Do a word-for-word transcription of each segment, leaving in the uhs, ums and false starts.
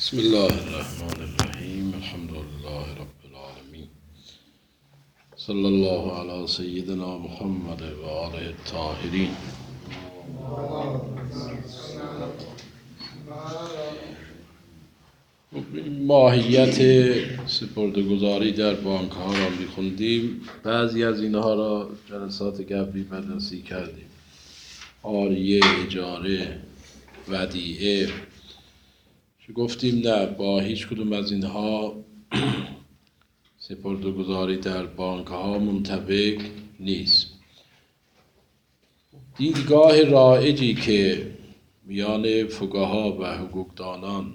بسم الله الرحمن الرحیم. الحمد لله رب العالمین. صلی الله علی سیدنا محمد و آله الطاهرین. ماهیت سپرده‌گذاری در بانک ها را می‌خوندیم. بعضی از اینها را جلسات قبلی بررسی کردیم. عاریه، اجاره، ودیعه. گفتیم نه، با هیچ کدوم از اینها سپرده‌گذاری در بانک ها منطبق نیست. دیدگاه رایجی که میان فقها و حقوقدانان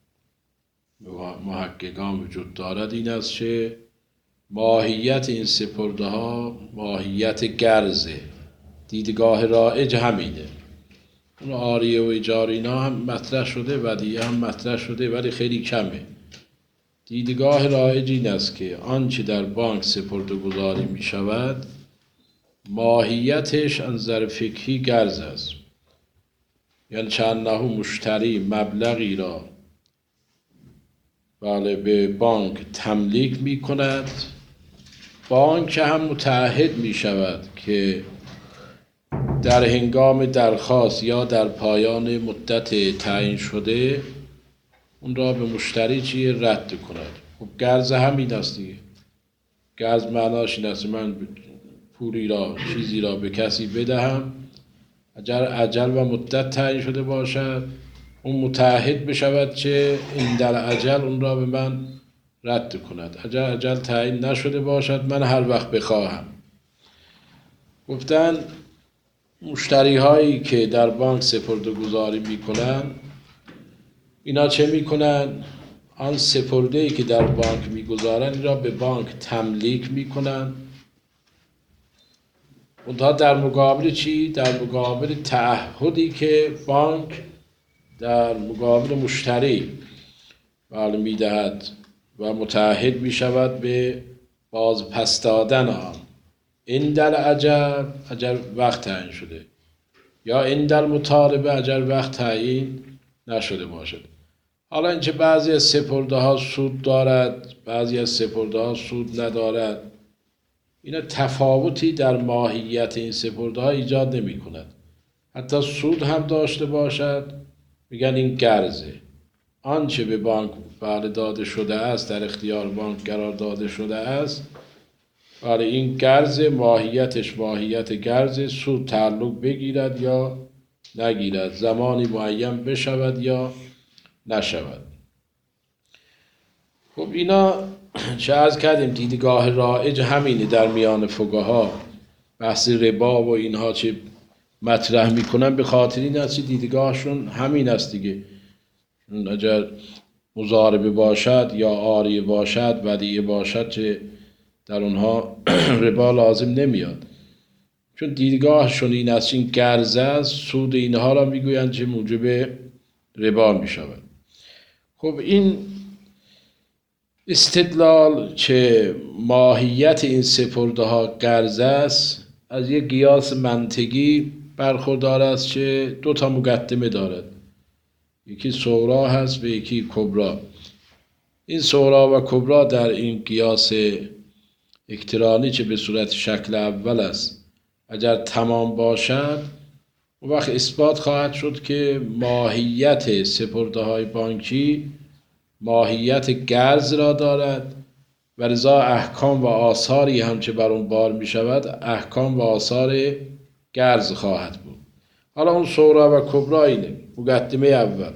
محققان وجود دارد این است که ماهیت این سپرده ها ماهیت قرضه. دیدگاه رایج همینه. اون عاریه و اجاره اینا هم مطرح شده، ودیعه هم مطرح شده، ولی خیلی کمه. دیدگاه رایج این است که آنچه در بانک سپرده‌گذاری می شود ماهیتش از نظر فقهی قرض است. یعنی چند نهو مشتری مبلغی را بله به بانک تملیک می کند، بانک هم متعهد می شود که در هنگام درخواست یا در پایان مدت تعیین شده اون را به مشتری چیه رد کند. خب قرض همین است دیگه. قرض معناش این است من پولی را چیزی را به کسی بدهم، اگر اجل و مدت تعیین شده باشد اون متعهد بشود که این در اجل اون را به من رد کند. اگر اجل تعیین نشده باشد من هر وقت بخواهم. گفتن مشتری هایی که در بانک سپرده‌گذاری میکنن اینا چه میکنن؟ آن سپرده ای که در بانک میگذارن این را به بانک تملیک میکنن. اونها در مقابل چی؟ در مقابل تعهدی که بانک در مقابل مشتری بله میدهد و متعهد میشود به باز پس دادن آن. این در اجل اجل وقت تعیین شده، یا این در مطالبه اجل وقت تعیین نشده باشد. حالا اینکه بعضی از سپرده ها سود دارد، بعضی از سپرده ها سود ندارد، اینا تفاوتی در ماهیت این سپرده ها ایجاد نمی کند. حتی سود هم داشته باشد میگن این قرضه. آنچه به بانک بله داده شده است، در اختیار بانک قرار داده شده است، بله این قرض ماهیتش ماهیت قرض، سود تعلق بگیرد یا نگیرد، زمانی معین بشود یا نشود. خب اینا چه عرض کردیم دیدگاه رایج همینه در میان فقها. بحث ربا و اینها چه مطرح میکنن به خاطر این است دیدگاهشون همین است دیگه. اگر مضاربه باشد یا عاریه باشد ودیعه باشد چه در اونها ربا لازم نمیاد، چون دیدگاهشون این است این قرض است. سود اینها را میگویند که موجب ربا میشود. خب این استدلال که ماهیت این سپرده ها قرض است از یک قیاس منطقی برخوردار است که دو تا مقدمه دارد، یکی صغرا هست و یکی کبرا. این صغرا و کبرا در این قیاس اقترانی که به صورت شکل اول است اگر تمام باشد اون وقت اثبات خواهد شد که ماهیت سپرده های بانکی ماهیت قرض را دارد و لذا احکام و آثاری هم که بر اون بار می شود احکام و آثار قرض خواهد بود. حالا اون صغرا و کبرا اینه. مقدمه اول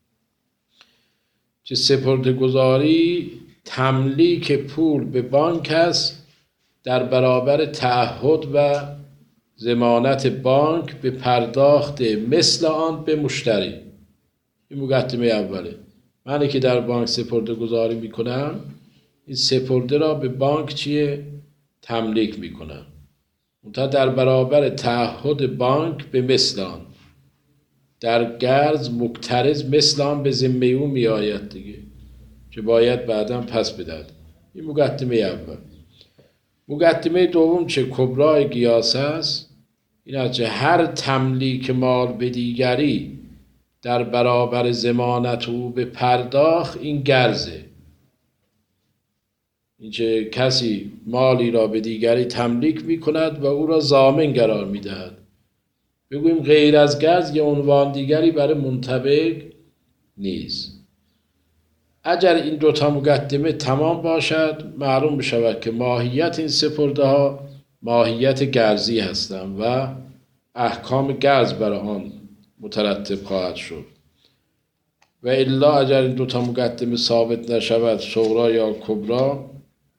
که سپرده‌گذاری تملیک پول به بانک است در برابر تعهد و ضمانت بانک به پرداخت مثل آن به مشتری. این مقدمه اوله. معنی که در بانک سپرده‌گذاری میکنم این سپرده را به بانک چیه؟ تملیک میکنم، منتها در برابر تعهد بانک به مثل آن. در قرض مقترض مثل آن به ذمه او می آید دیگه که باید بعداً پس بدهد. این مقدمه اول. مقدمه دوم چه کبرای قیاس است این است که هر تملیک مال به دیگری در برابر ضمانت او به پرداخت، این گرزه. اینکه کسی مالی را به دیگری تملیک می کند و او را ضامن قرار می دهد. بگوییم غیر از گرز یه عنوان دیگری برای منطبق نیست. اگر این دوتا مقدمه تمام باشد، معلوم بشود که ماهیت این سپرده ها ماهیت گرزی هستند و احکام گرز برای آن مترتب خواهد شد. و الا اگر این دوتا مقدمه ثابت نشود، صغرا یا کبرا،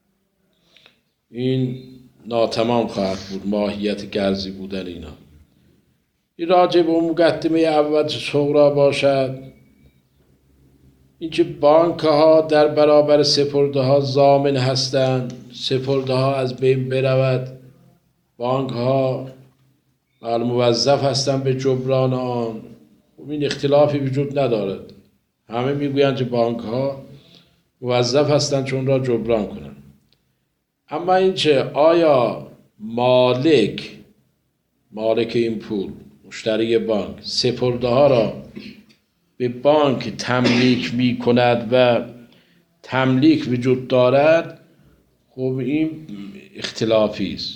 این ناتمام خواهد بود ماهیت گرزی بودن اینا. این راجع به مقدمه اول صغرا باشد، اینکه بانک ها در برابر سپرده ها ضامن هستند، سپرده ها از بین برود، بانک ها موظف هستند به جبران آن. این اختلافی وجود ندارد، همه میگویند که بانک ها موظف هستند چون را جبران کنند. اما اینکه آیا مالک مالک این پول، مشتری بانک، سپرده ها را به بانک تملیک می کند و تملیک وجود دارد، خب این اختلافی است.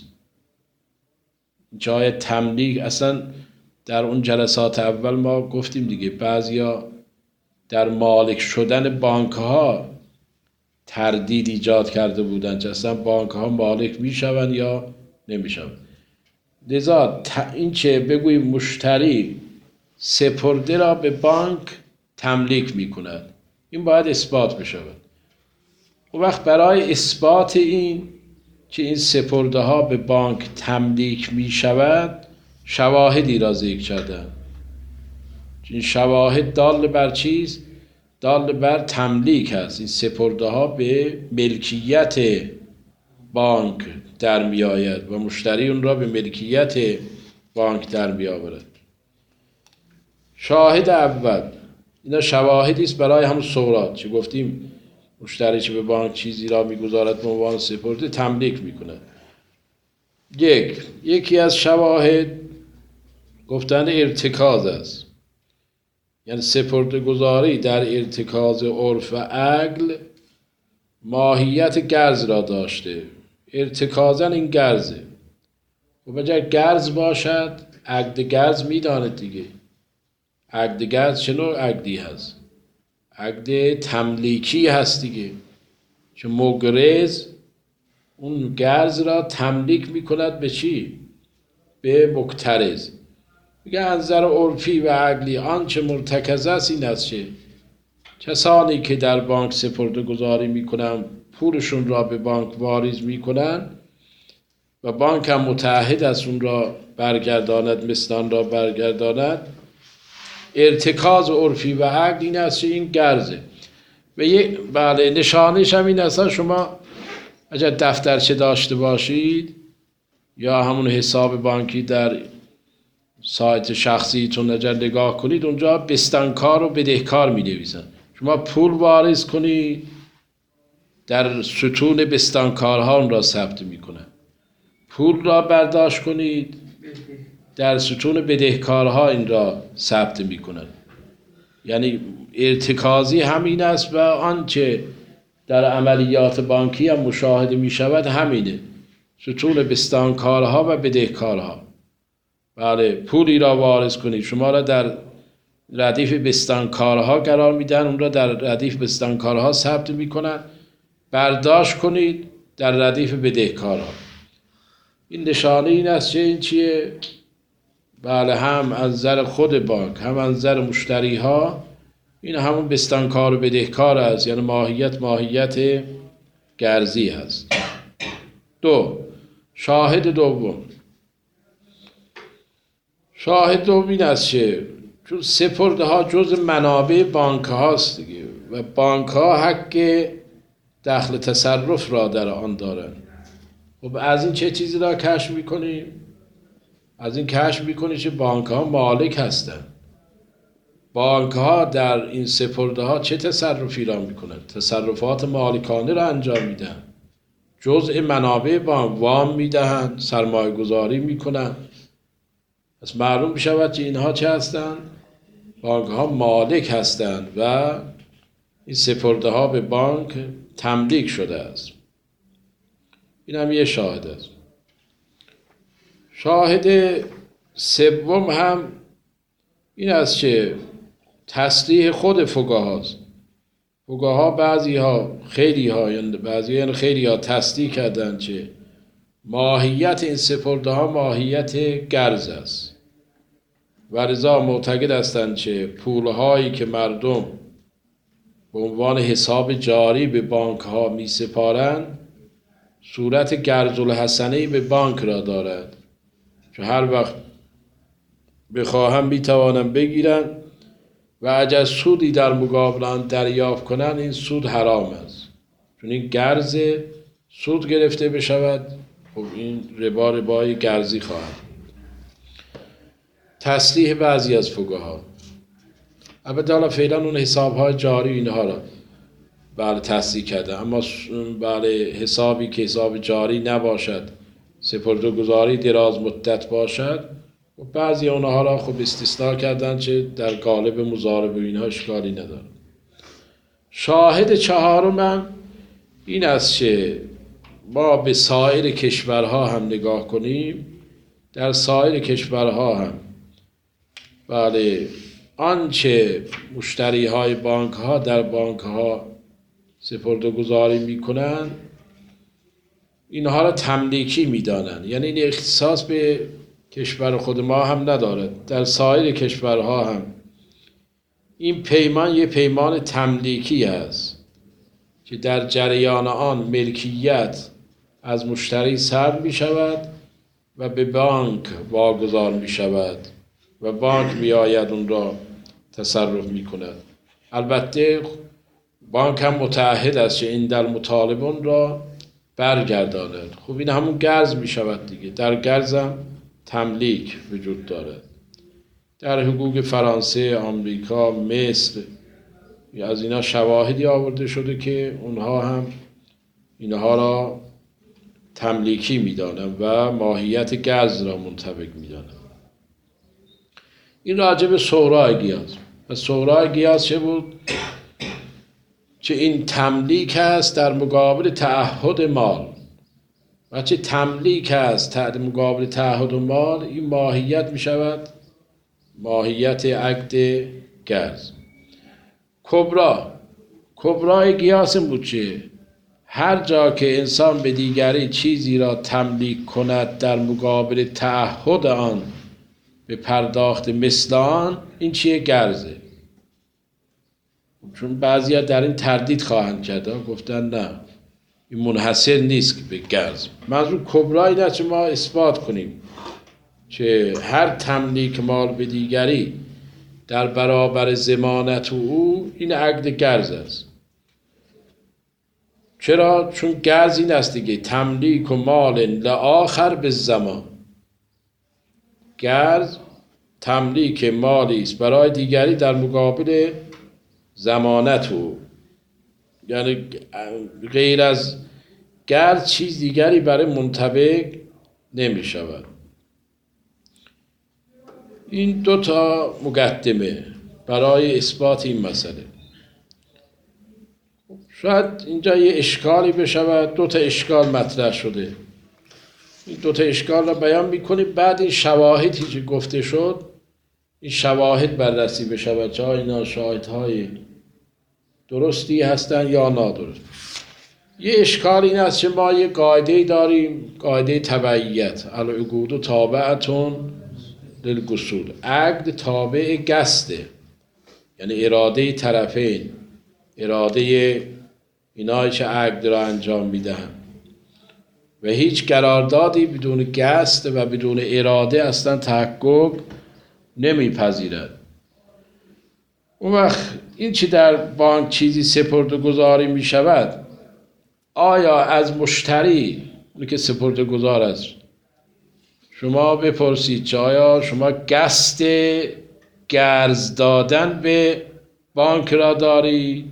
جای تملیک اصلا در اون جلسات اول ما گفتیم دیگه، بعضیا در مالک شدن بانک ها تردید ایجاد کرده بودند که اصلا بانک ها مالک می شوند یا نمی شوند. لذا این چه بگوییم مشتری سپرده را به بانک تملیک می کند، این باید اثبات بشود. و وقت برای اثبات این که این سپرده ها به بانک تملیک می شود، شواهدی را ذکر کردند. این شواهد دال بر چیست؟ دال بر تملیک است. این سپرده ها به ملکیت بانک در می آید و مشتری اون را به ملکیت بانک در می آورد. شاهد اول، اینا شواهدی است برای همون صغرا چه گفتیم، مشتری که به بانک چیزی را میگذارد به عنوان سپرده تملیک میکند. یک یکی از شواهد گفتن ارتکاز است، یعنی سپرده گذاری در ارتکاز عرف و عقل ماهیت گرز را داشته. ارتکازن این گرزه، و اگر گرز باشد عقد گرز میداند دیگه. عقد گرز چه نوع عقدی هست؟ عقد تملیکی هست دیگه، که مقرض اون گرز را تملیک میکند به چی؟ به مقترض. میگه از نظر عرفی و عقلی آنچه مرتکز است این است که کسانی که در بانک سپرده گذاری میکنن پولشون را به بانک واریز میکنن و بانک هم متعهد است اون را برگرداند، مثلان را برگرداند. ارتکاز عرفی و عقل این است که این گرزه. و یک بله نشانش هم این است، شما اگر دفترچه داشته باشید یا همون حساب بانکی در سایت شخصیتون اگر نگاه کنید، اونجا بستانکار و بدهکار می نویسن. شما پول واریز کنید، در ستون بستانکارها اون را ثبت می کنن. پول را برداشت کنید، در ستون بدهکارها این را ثبت می کنن. یعنی ارتکازی همین است و آنچه در عملیات بانکی هم مشاهده می شود همینه، ستون بستانکارها و بدهکارها. بله پولی را واریز کنید، شما را در ردیف بستانکارها قرار میدن، اون را در ردیف بستانکارها ثبت میکنن. برداشت کنید در ردیف بدهکارها. این نشانه این است که این چیه؟ بله هم از نظر خود بانک هم از نظر مشتری ها این همون بستانکار و بدهکار است، یعنی ماهیت ماهیت گرزی هست. دو شاهد دوم، شاهد دوم این است که چون سپرده ها جز منابع بانک هاست دیگه و بانک ها حق دخل تصرف را در آن دارن. خب از این چه چیزی را کشف میکنیم؟ از این کشف میکنیم که بانک ها مالک هستن. بانک ها در این سپرده ها چه تصرفی را میکنن؟ تصرفات مالکانه را انجام میدن. جزء منابع بانک وام میدهند، سرمایه گذاری میکنن. پس معلوم بشود که اینها چه هستند؟ بانک ها مالک هستند و این سپرده ها به بانک تملیک شده است. این هم یه شاهد است. شاهد سوم هم این است که تصریح خود فقها است. فقها بعضی ها خیلی ها یعنی بعضی یعنی خیلی ها تصریح کردند که ماهیت این سپرده ها ماهیت قرض است و لذا معتقد هستند که پولهایی که مردم به عنوان حساب جاری به بانک ها می سپارند صورت قرض الحسنه به بانک را دارد، که هر وقت بخواهم می توانند بگیرند و اگر سودی در مقابل آن دریافت کنند این سود حرام است، چون این قرض سود گرفته بشود، خب این ربا ربای قرضی خواهد. تصریح بعضی از فقها، البته حالا فعلا اون حساب‌های جاری اینها را بله تصریح کرده، اما بله حسابی که حساب جاری نباشد، سپرده‌گذاری دراز مدت باشد، و بعضی اونها را خب استثناء کردن که در قالب مضاربه اینها اشکالی نداره. شاهد چهارم این است که ما به سایر کشورها هم نگاه کنیم، در سایر کشورها هم بله آنچه مشتری های بانک ها در بانک ها سپرده‌گذاری میکنن اینها را تملیکی میدانند، یعنی این اختصاص به کشور خود ما هم ندارد، در سایر کشورها هم این پیمان یه پیمان تملیکی است که در جریان آن ملکیت از مشتری سلب می شود و به بانک واگذار می شود و بانک می آید اون را تصرف می کند. البته بانک هم متعهد است که این در مطالبون را برگرداند. خب این همون قرض می شود دیگه، در قرض هم تملیک وجود دارد. در حقوق فرانسه، آمریکا، مصر از اینا شواهدی آورده شده که اونها هم اینها را تملیکی میدانند و ماهیت قرض را منطبق میدانند. این راجع به سغرای قیاس. و سغرای قیاس چه بود؟ که این تملیک است در مقابل تعهد مال. و چه تملیک است در مقابل تعهد مال، این ماهیت می شود ماهیت عقد قرض. کبرا کبرای قیاس بود که هر جا که انسان به دیگری چیزی را تملیک کند در مقابل تعهد آن به پرداخت مثل آن، این چیه؟ قرضه. چون بعضیا در این تردید خواهند کرد، گفتن نه این منحصر نیست که به قرض. منظور کبرا این است که ما اثبات کنیم که هر تملیک مال به دیگری در برابر ضمانت او این عقد قرض است. چرا؟ چون قرض این است دیگه، تملیک و مال لآخر به زمان. قرض تملیک مالی است برای دیگری در مقابل ضمانت او، یعنی غیر از قرض چیز دیگری برای منطبق نمی شود. این دو تا مقدمه برای اثبات این مسئله. شاید اینجا یه اشکالی بشود، دو تا اشکال مطرح شده. این دو تا اشکال را بیان میکنیم، بعد این شواهدی که گفته شد این شواهد بررسی بشود چه اینا شاهدهای درستی هستن یا نادرست. یه اشکال این است که ما یه قاعده داریم، قاعده تبعیت، العقود تابعتون للقصود. عقد تابع قصده، یعنی اراده طرفین، اراده اینایی که عقد را انجام میدن و هیچ قراردادی بدون قصد و بدون اراده اصلا تحقق نمیپذیرد. اون وقت این چی در بانک چیزی سپرده‌گذاری می شود، آیا از مشتری اونی که سپرده‌گذار است شما بپرسید که آیا شما قصد قرض دادن به بانک را دارید؟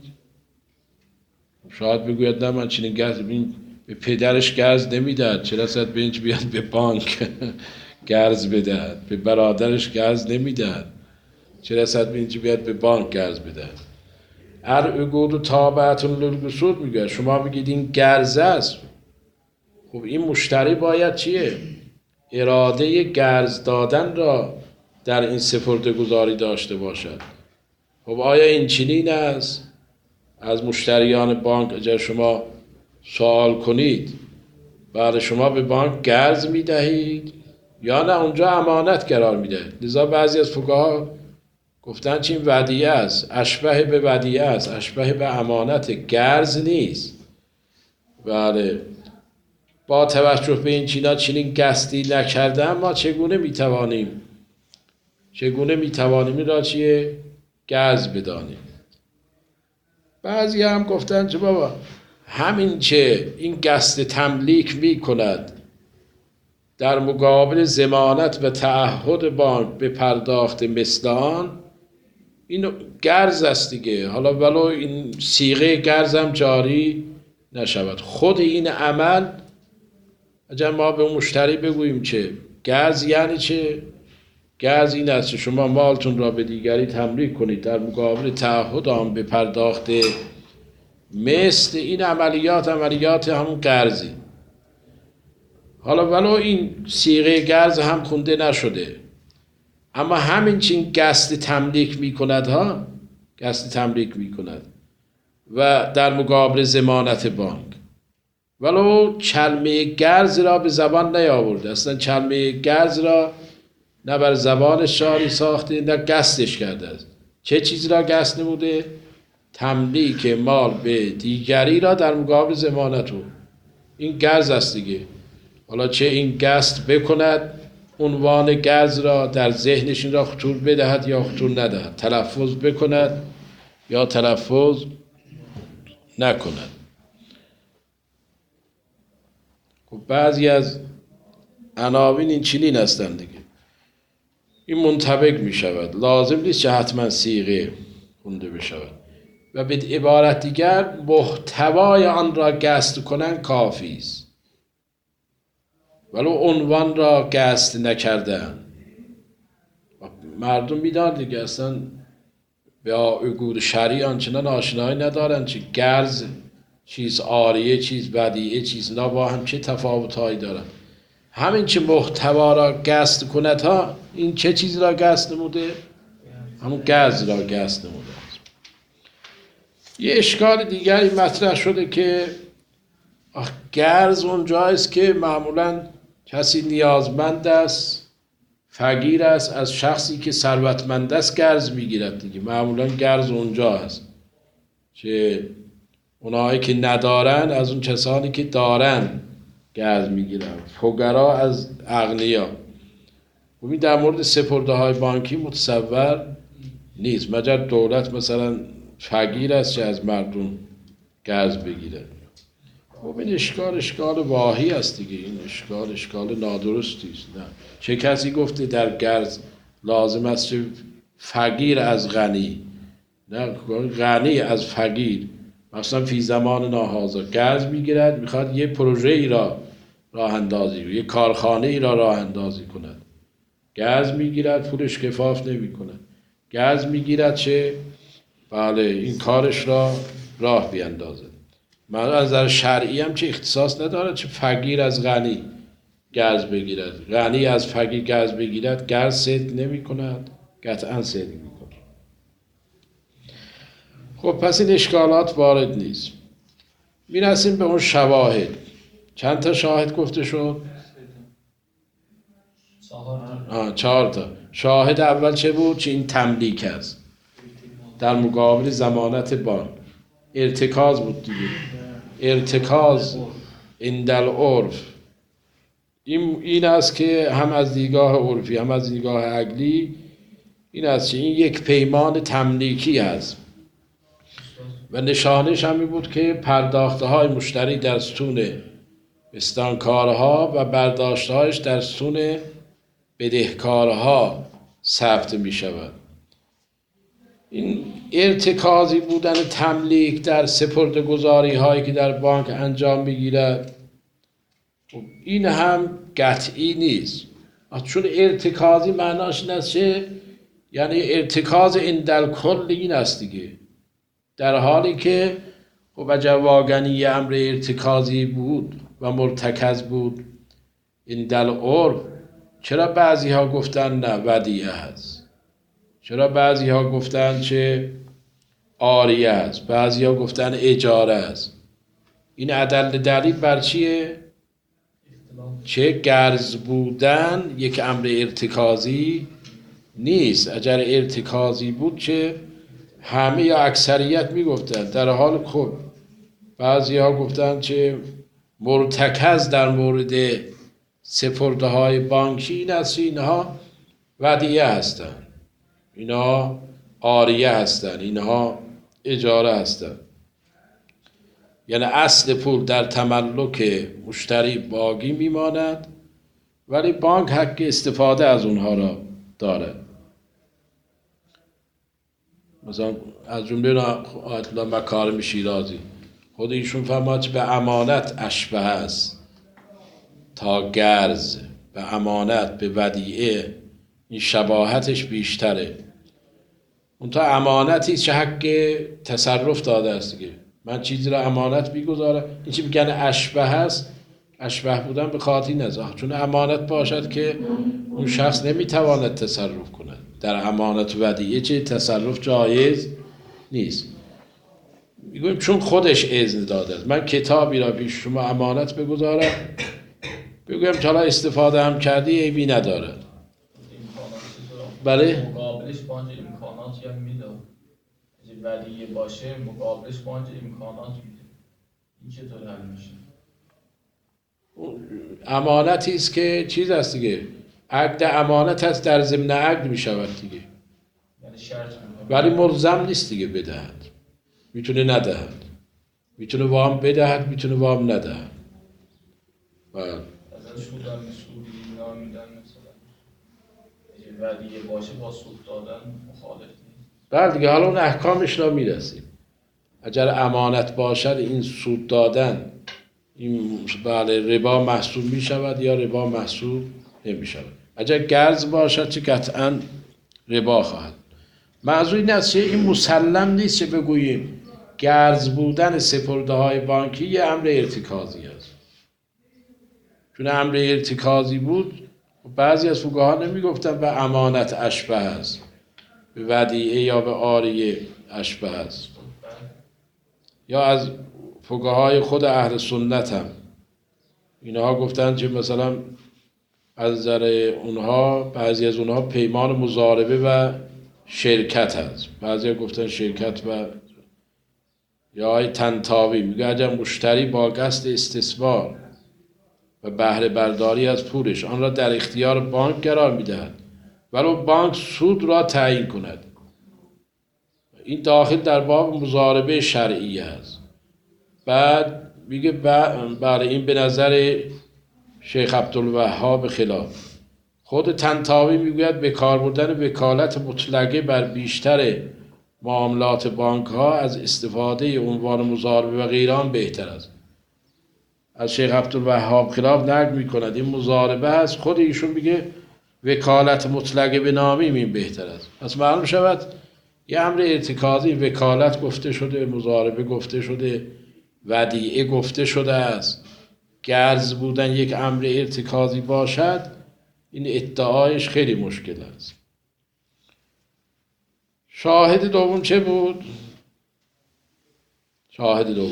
شاید بگوید نه من چنین قرض به پدرش قرض نمیدهد، چرا رسد به اینج بیاد به بانک قرض بدهد، به برادرش قرض نمیدهد. چه رسد به اینجا بیاد به بانک قرض بده. العقود تابعة للقسوط میگه، شما میگید این قرض است. خب این مشتری باید چیه؟ اراده قرض دادن را در این سپرده‌گذاری داشته باشد. خب آیا این چنین است؟ از مشتریان بانک اگر شما سوال کنید، بعد شما به بانک قرض میدهید یا نه اونجا امانت قرار میدهید؟ لذا بعضی از فقها گفتن چین ودیعه است، اشبه به ودیعه است، اشبه به امانت، قرض نیست. بله، با توجه به این چینا چنین قصدی نکردن، ما چگونه میتوانیم چگونه میتوانیم این را چیه؟ قرض بدانیم. بعضی هم گفتن که بابا همین چه این قصد تملیک میکند در مقابل ضمانت و تعهد بانک به پرداخت مثل آن، این قرض است دیگه. حالا ولو این صیغه قرض هم جاری نشود، خود این عمل اگر ما به مشتری بگوییم چه قرض یعنی چه؟ قرض این است که شما مالتون را به دیگری تملیک کنید در مقابل تعهد آن به پرداخت مثل، این عملیات عملیات همون قرضی. حالا ولو این صیغه قرض هم خونده نشده، اما همین چین قصد تملیک میکند ها، قصد تملیک میکند و در مقابل ضمانت بانک. ولو کلمه قرض را به زبان نیاورده، اصلا کلمه قرض را نه بر زبان شاری ساخته نه قصدش کرده است. چه چیزی را قصد نموده؟ تملیک مال به دیگری را در مقابل ضمانت او. این قرض است دیگه. حالا چه این قصد بکند عنوان قرض را در ذهنش این را خطور بدهد یا خطور ندهد، تلفظ بکند یا تلفظ نکند. خب بعضی از عناوین این چنین هستند دیگه، این منطبق می شود، لازم نیست که حتما صیغه خونده بشود و به عبارت دیگر محتوای آن را قصد کنن کافی است، ولو عنوان را قصد نکردن. مردم میدان دیگه اصلا با عقود شرعی آنچنان آشنایی ندارن چه قرض چیز عاریه، چیز بدیعه، چیز نا با هم چه تفاوتهایی دارن. همین چه محتوا را قصد کند ها، این چه چیز را قصد نموده؟ همون قرض را قصد نموده. یه اشکال دیگری مطرح شده که قرض اونجایست که معمولاً کسی نیازمند است، فقیر است، از شخصی که ثروتمند است قرض میگیرد دیگه. معمولاً قرض اونجا هست که اونایی که ندارن از اون کسانی که دارن قرض میگیرن، فقرا از اغنیا. و در مورد سپرده های بانکی متصور نیست، مگر دولت مثلا فقیر است که از مردم قرض بگیره. خب این اشکال اشکال واهی است دیگه، این اشکال اشکال نادرستی است. نه، چه کسی گفته در قرض لازم است که فقیر از غنی، نه غنی از فقیر. مثلا فی زمان ناهازا قرض میگیرد، میخواد یه پروژه ای را راه اندازی، یه کارخانه ای را راه اندازی کند، قرض میگیرد، پولش کفاف نمیکنه، قرض میگیرد چه؟ بله این کارش را راه بیاندازه. من از نظر شرعی هم چه اختصاص نداره چه فقیر از غنی قرض بگیرد، غنی از فقیر قرض بگیرد، قرض صدق نمی کند، قطعا صدق می کند. خب پس این اشکالات وارد نیست. می رسیم به اون شواهد. چند تا شاهد گفته شد؟ آه چهار تا. شاهد اول چه بود؟ چه این تملیک است در مقابل ضمانت بانک. ارتکاز بود دیگه، ارتکاز اندل عرف. این این است که هم از دیدگاه عرفی هم از دیدگاه عقلی این است که این یک پیمان تملیکی است و نشانش هم این بود که پرداخته های مشتری در ستون استانکارها و برداشتهایش در ستون بدهکارها ثبت می شود. این ارتکازی بودن تملیک در سپرده‌گذاری هایی که در بانک انجام میگیرد، این هم قطعی نیست، چون ارتکازی معناش این است که یعنی ارتکاز اندل کل این است دیگه، در حالی که خب اگر واقعا یه امر ارتکازی بود و مرتکز بود اندل عرف، چرا بعضی ها گفتن نه ودیعه هست، چرا بعضی ها گفتن چه عاریه هست، بعضی ها گفتن اجاره هست؟ این عدل دلیل بر چیه؟ چه گرز بودن یک امر ارتکازی نیست. اگر ارتکازی بود چه همه یا اکثریت میگفتن، در حال خب بعضی ها گفتن چه مرتکز در مورد سپرده های بانکی این است، اینها ودیعه هستن، اینها عاریه هستن، اینها اجاره هستن. یعنی اصل پول در تملک مشتری باقی میماند، ولی بانک حق استفاده از اونها را داره. مثلا از جمله آیت الله مکارم شیرازی خود ایشون فرمود به امانت اشبه است تا گرز، به امانت به ودیعه این شباهتش بیشتره. اون تا امانتی چه حق تصرف داده است دیگه، من چیزی را امانت میگذارم. این چی میگن اشبه هست؟ اشبه بودن به خاطر این است چون امانت باشد که اون شخص نمیتواند تصرف کند. در امانت و ودیعه چه تصرف جایز نیست. میگویم چون خودش اذن داده است. من کتابی را پیش شما امانت بگذارم، بگویم تا استفاده هم کردی عیبی نداره. بله؟ مقابلش بانج امکاناتی هم میداد. اگه ودیعه باشه مقابلش بانج امکانات میده. این چطور حل میشه؟ امانتی است که چیز است دیگه، عقد امانت هست در ضمن عقد میشود دیگه، یعنی شرط میکنه ولی ملزم نیست دیگه بدهد، میتونه ندهد، میتونه وام بدهد، میتونه وام ندهد. بله. ازش سودم سودی اینا میدن مثلا. اگه ودیعه باشه با سود دادن مخالف نیست. بله دیگه، حالا اون احکامش را میرسیم. اگر امانت باشد این سود دادن این بله ربا محسوب می شود یا ربا محسوب نمی شود. اگر گرز باشد چه قطعا ربا خواهد. موضوع این است این مسلم نیست که بگوییم گرز بودن سپرده های بانکی یه امر ارتکازی است. چون امر ارتکازی بود بعضی از فقها نمی گفتن به امانت اشبه است، به ودیعه یا به عاریه اشبه است. یا از فقهای خود اهل سنت هم اینها گفتن که مثلا از نظر اونها بعضی از اونها پیمان مضاربه و شرکت هست، بعضی گفتن شرکت و یا های تنتاوی میگه اگر مشتری با قصد استثمار و بهره برداری از پولش آن را در اختیار بانک قرار میدهد ولو بانک سود را تعیین کند، این داخل در باب مضاربه شرعی است. بعد میگه برای این به نظر شیخ عبدالوهاب خلاف. خود طنطاوی میگوید به کار بردن وکالت مطلقه بر بیشتر معاملات بانک ها از استفاده عنوان مضاربه و غیران بهتر است. از شیخ عبدالوهاب خلاف نقل میکند این مضاربه است، خود ایشون میگه وکالت مطلقه به نامی این بهتر است. پس معلوم شود یه امر ارتکازی، وکالت گفته شده، مضاربه گفته شده، ودیعه گفته شده است. گرز بودن یک امر ارتکازی باشد این ادعایش خیلی مشکل است. شاهد دوم چه بود؟ شاهد دوم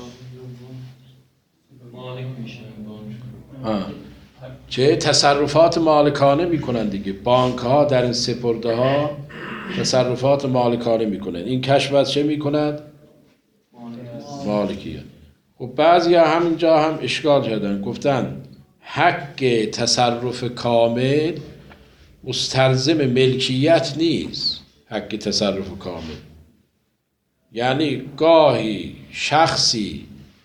مالک میشه. ها. چه تصرفات مالکانه میکنن دیگه. بانک ها در این سپرده ها تصرفات مالکانه میکنن. این کشف از چه میکند؟ مالکیه. خب بعضی ها همینجا هم اشکال کردن، گفتن حق تصرف کامل مستلزم ملکیت نیست. حق تصرف کامل یعنی گاهی شخصی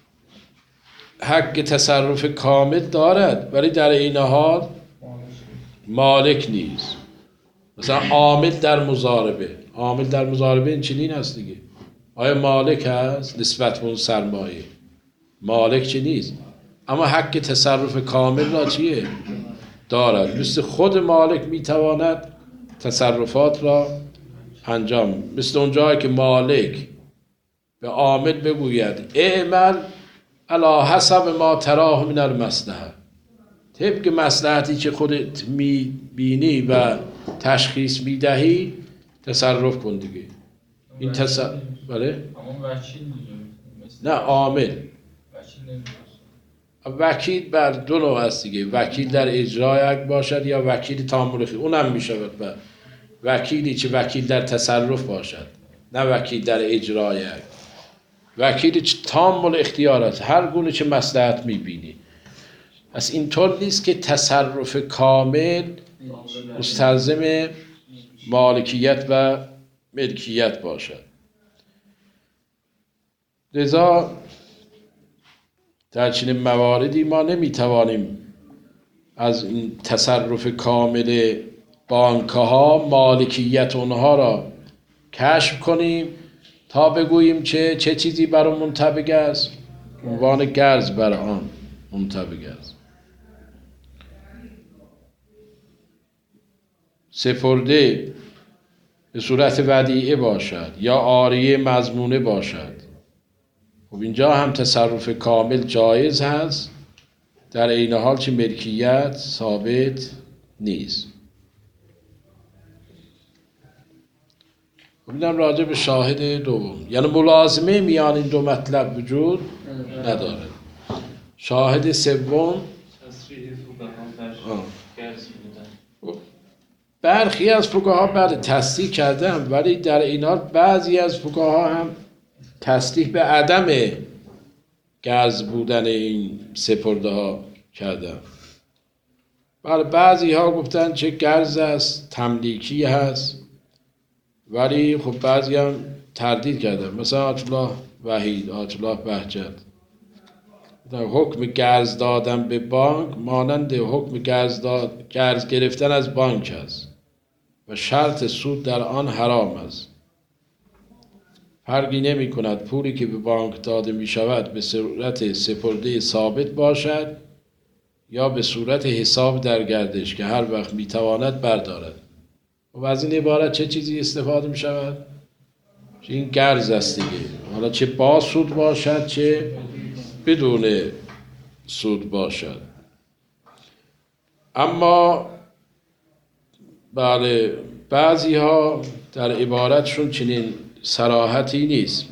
حق تصرف کامل دارد ولی در این حال مالک نیست. مثلا عامل در مضاربه، عامل در مضاربه این چنین است دیگه. آیا مالک هست نسبت به اون سرمایه؟ مالک چه نیست، اما حق تصرف کامل را چیه؟ دارد. مثل خود مالک میتواند تصرفات را انجام. مثل اونجایی که مالک به عامل بگوید اعمل علی حسب ما تراه من المصلحه، طبق مصلحتی که خودت میبینی و تشخیص میدهی تصرف کن دیگه. این تصرف بله؟ اما وکیل دیگه نه عامل. وکیل نمی‌دونم. وکیل بر دو نوع است دیگه، وکیل در اجرای حق باشد یا وکیل تامل خیال، اونم میشود بر وکیلی که وکیل در تصرف باشد نه وکیل در اجرای حق. وکیلی که تامل اختیار است، هر گونه که مصلحت میبینی. پس اینطور نیست که تصرف کامل مستلزم مالکیت و ملکیت باشد. لذا در چنین مواردی ما نمیتوانیم از این تصرف کامل بانک ها مالکیت اونها را کشف کنیم تا بگوییم چه چه چیزی بر آن منطبق است، عنوان قرض بر آن منطبق است. سپرده به صورت ودیعه باشد یا عاریه مضمونه باشد، خب اینجا هم تصرف کامل جایز هست، در عین حال که ملکیت ثابت نیست. خب اینم راجع به شاهد دوم، یعنی ملازمه میان این دو مطلب وجود نداره. شاهد سوم برخی از فقها بعد تصدیق کردن، ولی در این حال بعضی از فقها هم تصدیق به عدم قرض بودن این سپرده ها کردن. بله بعضی ها گفتن چه قرض است، تملیکی هست، ولی خب بعضی هم تردید کردن. مثلا آیت الله وحید، آیت الله بهجت در حکم قرض دادن به بانک مانند حکم قرض داد قرض گرفتن از بانک است و شرط سود در آن حرام است. فرقی نمی کند پولی که به بانک داده می شود به صورت سپرده ثابت باشد یا به صورت حساب در گردش که هر وقت می تواند بردارد. و از این عبارت چه چیزی استفاده می شود؟ این قرض است دیگه، حالا چه با سود باشد چه بدون سود باشد. اما بله بعضی ها در عبارتشون چنین صراحتی نیست.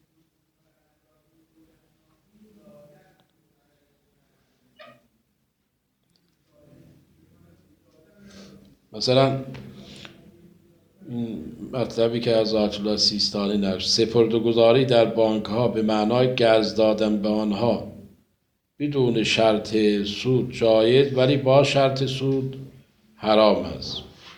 مثلا این مطلبی که از آیت الله سیستانی نقش سپرده‌گذاری در بانک ها به معنای قرض دادن به آنها بدون شرط سود جایز ولی با شرط سود حرام است.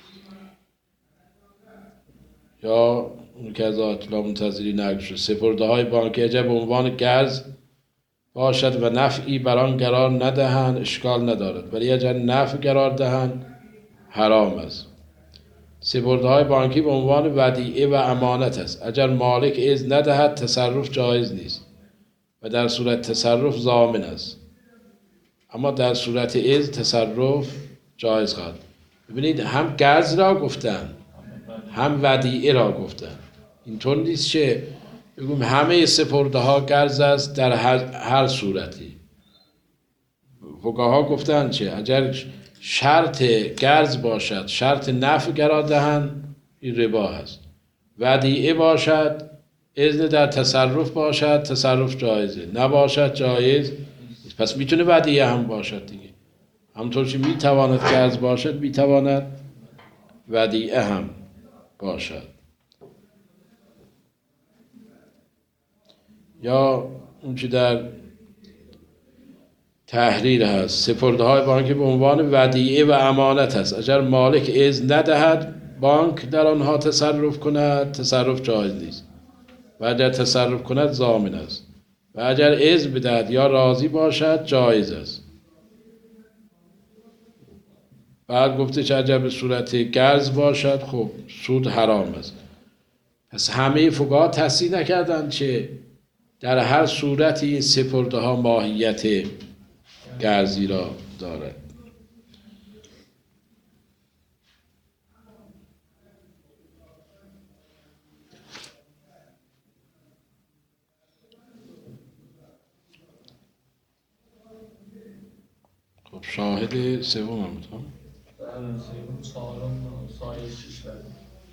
یا اون که از آیت الله منتظری نقش سپرده های بانکی اگر به عنوان قرض باشد و نفعی بر آن قرار ندهند اشکال ندارد، ولی اگر نفع قرار دهند حرام است. سپرده های بانکی به عنوان ودیعه و امانت است. اگر مالک اذن ندهد تصرف جایز نیست و در صورت تصرف ضامن است، اما در صورت اذن تصرف جایز خواهد. ببینید هم قرض را گفتن هم ودیعه را گفتن. اینطور نیست که بگویم همه سپرده ها قرض است در هر, هر صورتی. فقها گفتن چه اگر شرط قرض باشد شرط نفع قرار دهند این ربا هست، ودیعه باشد اذن در تصرف باشد تصرف جایزه، نباشد جایز. پس میتونه ودیعه هم باشد دیگه، همطور که میتواند قرض باشد میتواند ودیعه هم باشد. یا اون که در تحریر هست سپرده های بانکی به عنوان ودیعه و امانت هست. اگر مالک اذن ندهد بانک در آنها تصرف کند تصرف جایز نیست و اگر تصرف کند ضامن است و اگر اذن بدهد یا راضی باشد جایز است. بعد گفته که اگر به صورت قرض باشد خب سود حرام است. پس همه فقها تصحیح نکردن که در هر صورتی این سپرده ها ماهیت قرضی را دارد. شاهد سوم هم بود. در سوم چهارم سایه شیش برد.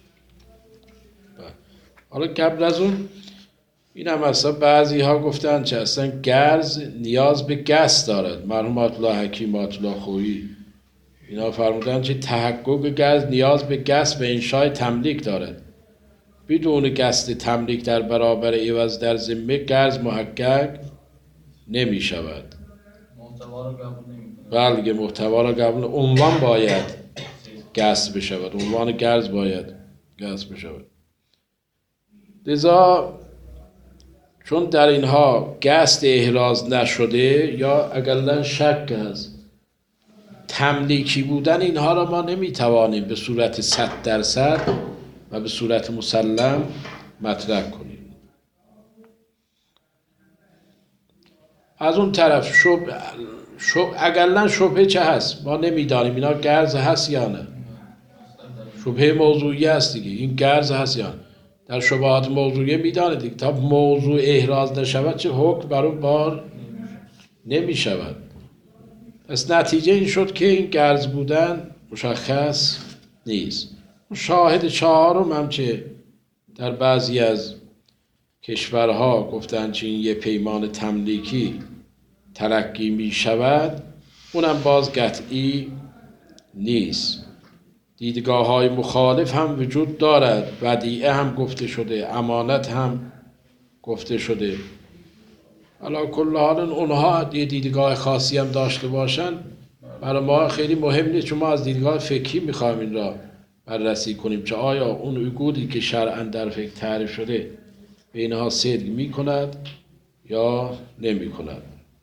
حالا قبل از اون این هم اصلا بعضی ها گفتن چه اصلا گرز نیاز به گس دارد. مرحوم آیت الله حکیم آیت الله خویی اینا فرمودن که تحقق گرز نیاز به گس به انشای تملیک دارد. بدون گست تملیک در برابر عوض در ذمه گرز محقق نمی شود. محتوا رو قبول نمی‌کنه. بله دیگه محتوا را قبول، عنوان باید گست بشود، عنوان گرز باید گست بشود. لذا چون در اینها گست احراز نشده یا اقلا شک است تملیکی بودن اینها را ما نمیتوانیم به صورت صد درصد و به صورت مسلم مطرح کنیم. از اون طرف شبه شب... اقلا شبهه چه هست؟ ما نمیدانیم اینا گرز هست یا نه. شبهه موضوعی هست دیگه، این گرز هست یا نه. در شبهات موضوعی میدانه دیگه، تا موضوع احراز نشود چه حکم بر اون بار نمی شود. پس نتیجه این شد که این گرز بودن مشخص نیست. شاهد چهارم هم که در بعضی از کشورها گفتن که این یه پیمان تملیکی تلقی می شود، اونم باز قطعی نیست. دیدگاه های مخالف هم وجود دارد. ودیعه هم گفته شده، امانت هم گفته شده. علی کل حال اونها یه دیدگاه خاصی هم داشته باشن برای ما خیلی مهم نیست، چون ما از دیدگاه فقهی میخوایم این را بررسی کنیم که آیا اون عقودی که شرعاً در فقه تعریف شده به اینها صدق میکند یا نمیکند.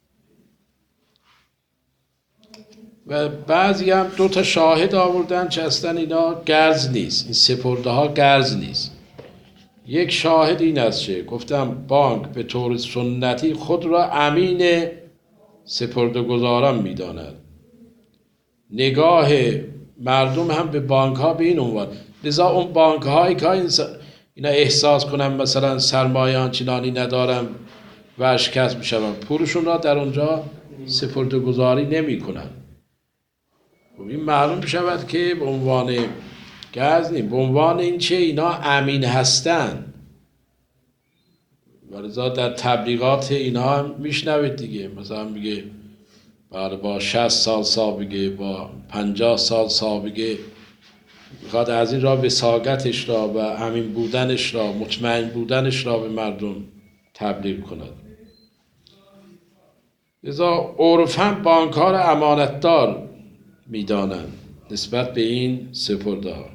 و بعضی هم دو تا شاهد آوردن که اصلا اینا گرز نیست، این سپرده ها گرز نیست. یک شاهد این است که گفتم بانک به طور سنتی خود را امین سپرده گذاران میداند. نگاه مردم هم به بانک ها به این عنوان، لذا اون بانک هایی که اینا احساس کنن مثلا سرمایه آنچنانی ندارن و اشکست میشون، پولشون را در اونجا سپرده گذاری نمی کنن. این معلوم شود که به عنوان گرز نیست، به عنوان این چه اینا امین هستن. ولذا در تبلیغات اینا هم میشنوید دیگه، مثلا میگه با شصت سال سابقه، با پنجاه سال سابقه، میخواد از این را وثاقتش را و امین بودنش را، مطمئن بودنش را به مردم تبلیغ کند. لذا عرفاً بانک ها را امانتدار میدانند نسبت به این سپرده ها.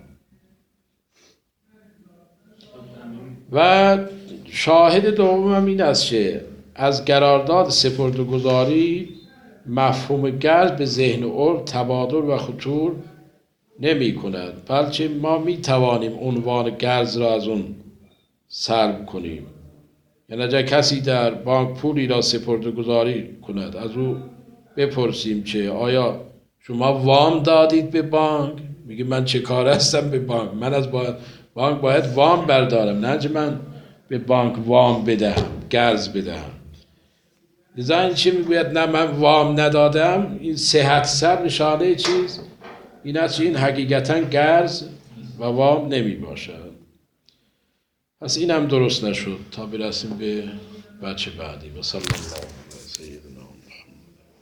و شاهد دوم هم این است که از قرارداد سپرده گذاری مفهوم گرز به ذهن عرف تبادر و خطور نمی کند، بلکه ما می توانیم عنوان گرز را از اون سلب کنیم. یعنی اگر کسی در بانک پولی را سپرده گذاری کند، از او بپرسیم که آیا شما وام دادید به بانک؟ میگه من چه کار هستم به بانک، من از بانک باید وام بردارم، نه که من به بانک وام بدهم، قرض بدهم. لذا این چی میگوید؟ نه من وام ندادم. این صحت سر نشانه چیز این است، این حقیقتا قرض و وام نمی باشد. پس این هم درست نشد. تا برسیم به بچه بعدی. و صلی الله علیه و سلم.